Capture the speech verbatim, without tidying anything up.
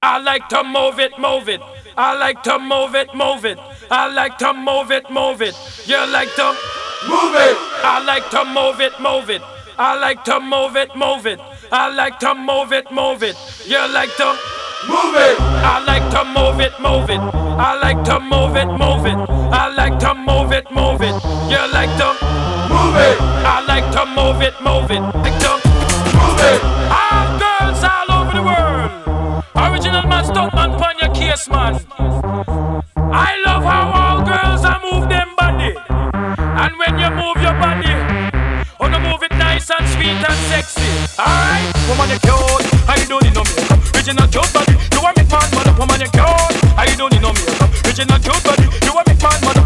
I like to move it, move it. I like to move it, move it. I like to move it, move it. You like to move it. I like to move it, move it. I like to move it, move it. I like to move it, move it. You like to move it. I like to move it, move it. I like to move it, move it. I like to move it, move it. You like to move it. I like to move it, move it. Like to move it. All girls all over the world. Original man, stunt man, pon your case, man. I love how all girls are move them body. And when you move your body, oh, you move it nice and sweet and sexy. Alright, woman you cute, I don't need no makeup. Original cute body, you a make man mother. Woman you cute, I don't need no makeup. Original cute body, you a make man mother.